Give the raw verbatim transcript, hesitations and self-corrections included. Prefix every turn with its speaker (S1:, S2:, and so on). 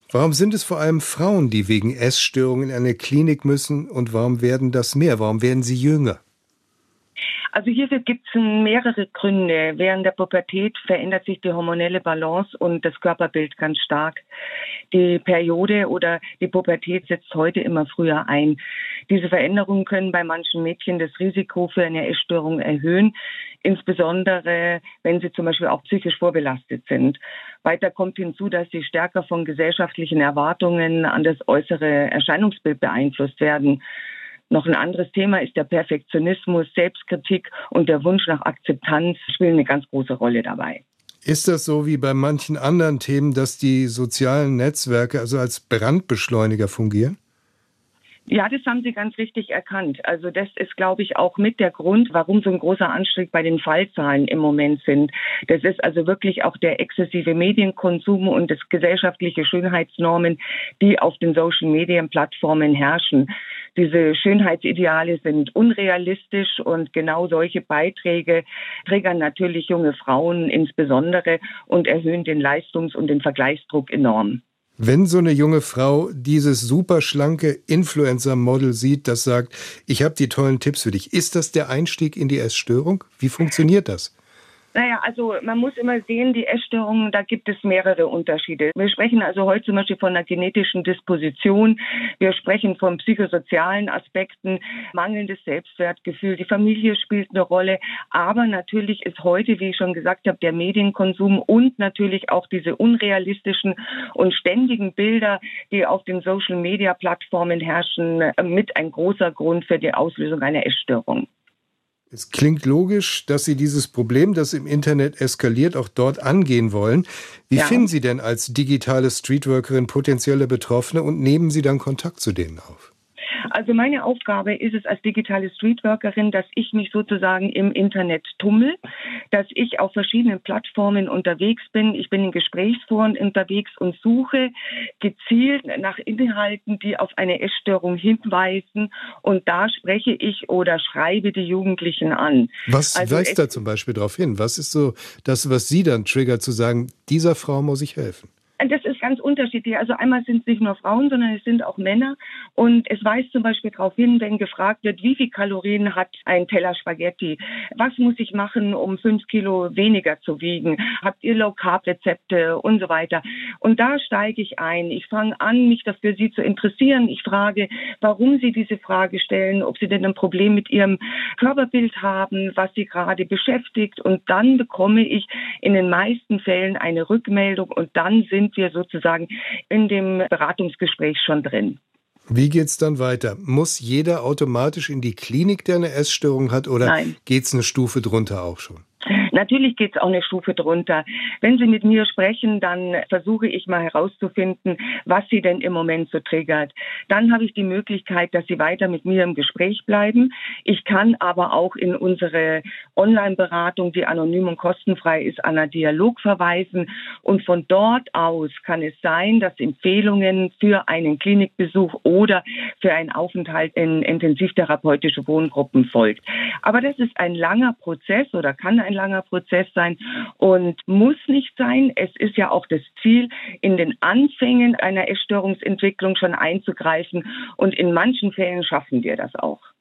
S1: Warum sind es vor allem Frauen, die wegen Essstörungen in eine Klinik müssen und warum werden das mehr? Warum werden sie jünger?
S2: Also hierfür gibt es mehrere Gründe. Während der Pubertät verändert sich die hormonelle Balance und das Körperbild ganz stark. Die Periode oder die Pubertät setzt heute immer früher ein. Diese Veränderungen können bei manchen Mädchen das Risiko für eine Essstörung erhöhen, insbesondere wenn sie zum Beispiel auch psychisch vorbelastet sind. Weiter kommt hinzu, dass sie stärker von gesellschaftlichen Erwartungen an das äußere Erscheinungsbild beeinflusst werden. Noch ein anderes Thema ist der Perfektionismus, Selbstkritik und der Wunsch nach Akzeptanz spielen eine ganz große Rolle dabei.
S1: Ist das so wie bei manchen anderen Themen, dass die sozialen Netzwerke also als Brandbeschleuniger fungieren?
S2: Ja, das haben Sie ganz richtig erkannt. Also das ist, glaube ich, auch mit der Grund, warum so ein großer Anstieg bei den Fallzahlen im Moment sind. Das ist also wirklich auch der exzessive Medienkonsum und das gesellschaftliche Schönheitsnormen, die auf den Social-Media-Plattformen herrschen. Diese Schönheitsideale sind unrealistisch und genau solche Beiträge triggern natürlich junge Frauen insbesondere und erhöhen den Leistungs- und den Vergleichsdruck enorm.
S1: Wenn so eine junge Frau dieses superschlanke Influencer-Model sieht, das sagt, ich habe die tollen Tipps für dich, ist das der Einstieg in die Essstörung? Wie funktioniert das?
S2: Naja, also man muss immer sehen, die Essstörungen, da gibt es mehrere Unterschiede. Wir sprechen also heute zum Beispiel von einer genetischen Disposition. Wir sprechen von psychosozialen Aspekten, mangelndes Selbstwertgefühl. Die Familie spielt eine Rolle. Aber natürlich ist heute, wie ich schon gesagt habe, der Medienkonsum und natürlich auch diese unrealistischen und ständigen Bilder, die auf den Social-Media-Plattformen herrschen, mit ein großer Grund für die Auslösung einer Essstörung.
S1: Es klingt logisch, dass Sie dieses Problem, das im Internet eskaliert, auch dort angehen wollen. Wie
S2: Ja.
S1: finden Sie denn als digitale Streetworkerin potenzielle Betroffene und nehmen Sie dann Kontakt zu denen auf?
S2: Also meine Aufgabe ist es als digitale Streetworkerin, dass ich mich sozusagen im Internet tummel, dass ich auf verschiedenen Plattformen unterwegs bin. Ich bin in Gesprächsforen unterwegs und suche gezielt nach Inhalten, die auf eine Essstörung hinweisen. Und da spreche ich oder schreibe die Jugendlichen an.
S1: Was
S2: Also
S1: weist da zum Beispiel darauf hin? Was ist so das, was Sie dann triggert, zu sagen, dieser Frau muss ich helfen?
S2: Das ist ganz unterschiedlich. Also einmal sind es nicht nur Frauen, sondern es sind auch Männer. Und es weist zum Beispiel darauf hin, wenn gefragt wird, wie viel Kalorien hat ein Teller Spaghetti? Was muss ich machen, um fünf Kilo weniger zu wiegen? Habt ihr Low-Carb-Rezepte und so weiter? Und da steige ich ein. Ich fange an, mich dafür Sie zu interessieren. Ich frage, warum Sie diese Frage stellen, ob Sie denn ein Problem mit Ihrem Körperbild haben, was Sie gerade beschäftigt. Und dann bekomme ich in den meisten Fällen eine Rückmeldung und dann sind wir sozusagen in dem Beratungsgespräch schon drin.
S1: Wie geht's dann weiter? Muss jeder automatisch in die Klinik, der eine Essstörung hat, oder
S2: Nein.
S1: geht's eine Stufe drunter auch schon?
S2: Natürlich geht es auch eine Stufe drunter. Wenn Sie mit mir sprechen, dann versuche ich mal herauszufinden, was Sie denn im Moment so triggert. Dann habe ich die Möglichkeit, dass Sie weiter mit mir im Gespräch bleiben. Ich kann aber auch in unsere Online-Beratung, die anonym und kostenfrei ist, an einen Dialog verweisen. Und von dort aus kann es sein, dass Empfehlungen für einen Klinikbesuch oder für einen Aufenthalt in intensivtherapeutische Wohngruppen folgt. Aber das ist ein langer Prozess oder kann ein langer Prozess sein und muss nicht sein. Es ist ja auch das Ziel, in den Anfängen einer Essstörungsentwicklung schon einzugreifen und in manchen Fällen schaffen wir das auch.